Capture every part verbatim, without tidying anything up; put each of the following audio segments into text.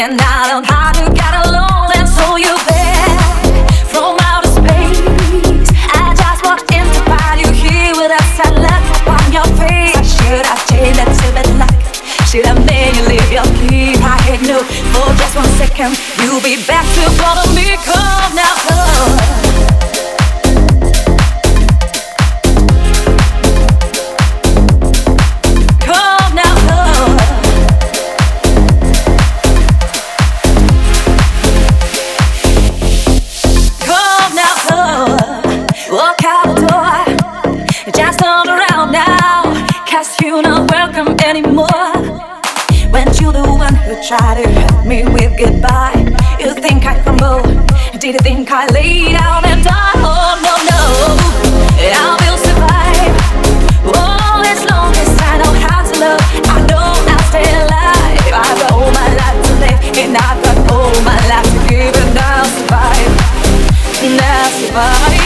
and I don't how to get along. And so you there from outer space. I just walked in to find you here with a sad look on your face. I should have changed that to bad luck. Should have made you leave your key. I had no for just one second. You'll be back to bother me. Come now, come. Try to hurt me with goodbye. You think I crumble? Did you think I lay down and die? Oh no, no, I will survive. Oh, as long as I know how to love, I know I'll stay alive. I've got all my life to live, and I've got all my life to give, and I'll survive, and I'll survive.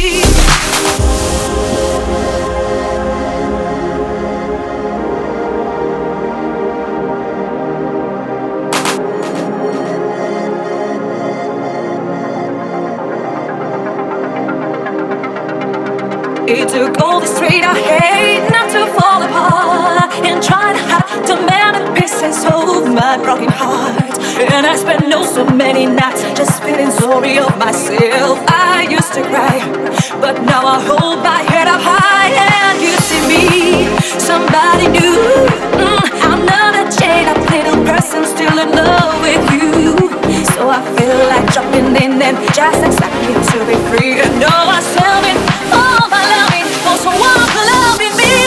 It took all the straight I hate not to fall apart and try to hide the many pieces of my broken heart. And I spent oh so many nights just feeling sorry of myself. I used to cry, but now I hold my head up high and you see me, somebody new. mm, I'm not a chained up little person still in love with you. So I feel like jumping in and just exactly to be free. And know myself in all my loving for someone to love in me.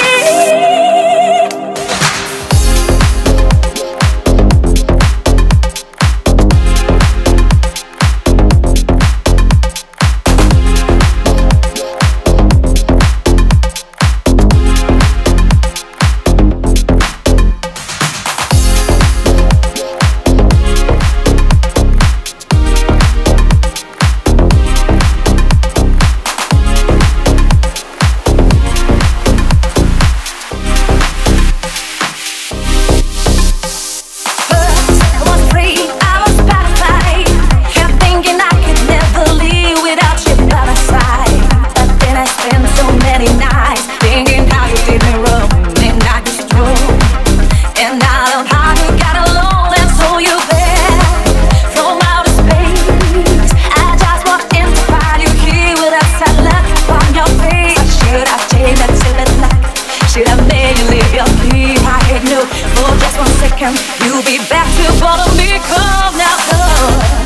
You'll be back to follow me. Come now, come.